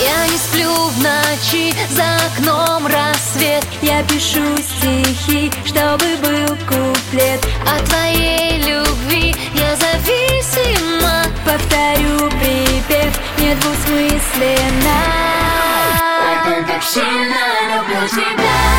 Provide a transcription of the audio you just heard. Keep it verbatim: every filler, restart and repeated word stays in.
Я не сплю в ночи, за окном рассвет. Я пишу стихи, чтобы был куплет. От твоей любви я зависима. Повторю припев, недвусмысленно. Я так сильно люблю тебя.